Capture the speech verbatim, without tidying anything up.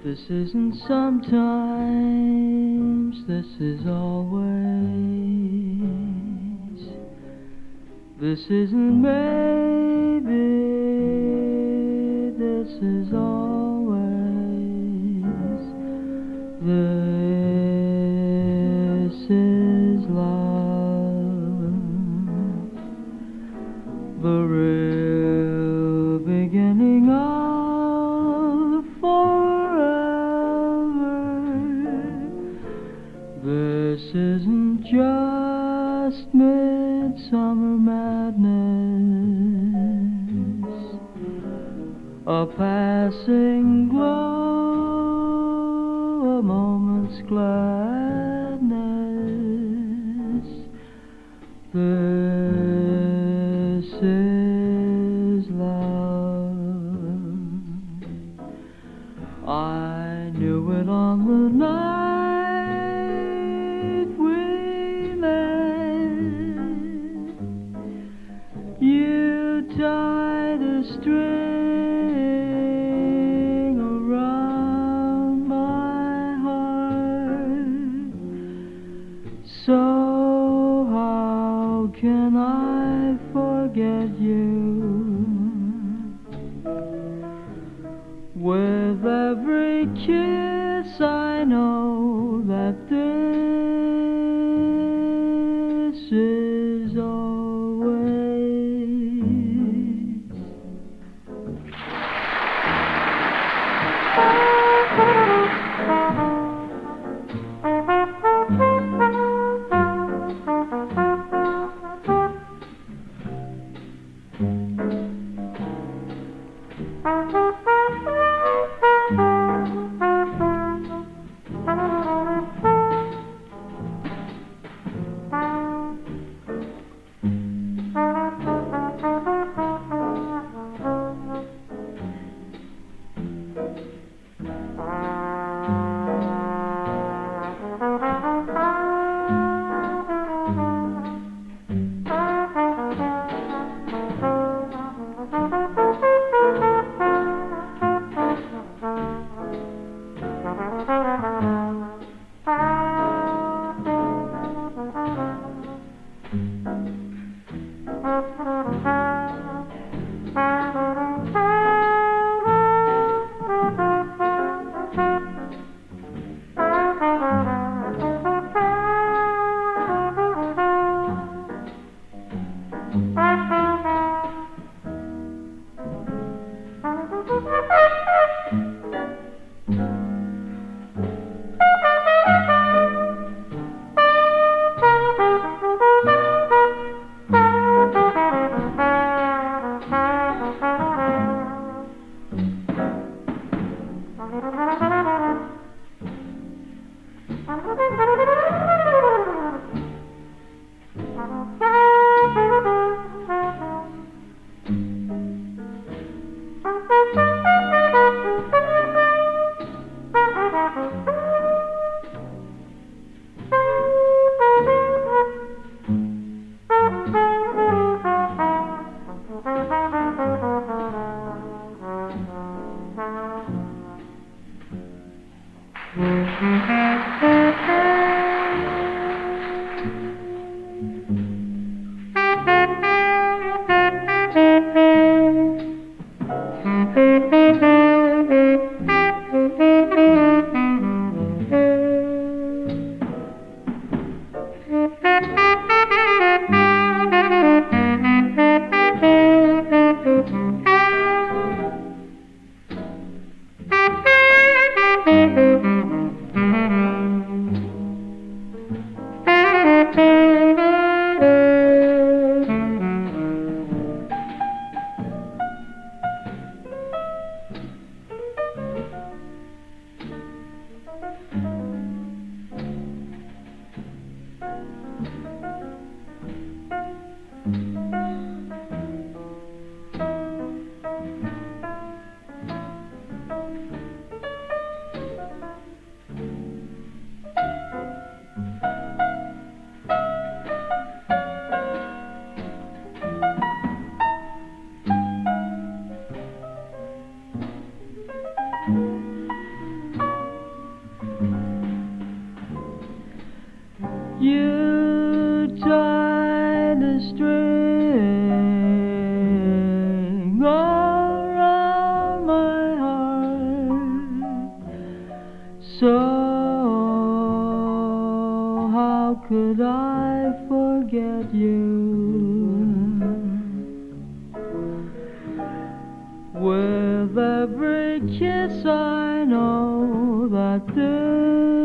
This isn't sometimes, this is always. This isn't maybe, this is always. This is love, the real beginning of forever. This isn't just midsummer madness, a passing glow, a moment's gladness. This is love. I knew it on the night we met. You tied a string around my heart. So how can I forget you? With every kiss I know that this is always. could I forget you? With every kiss I know that this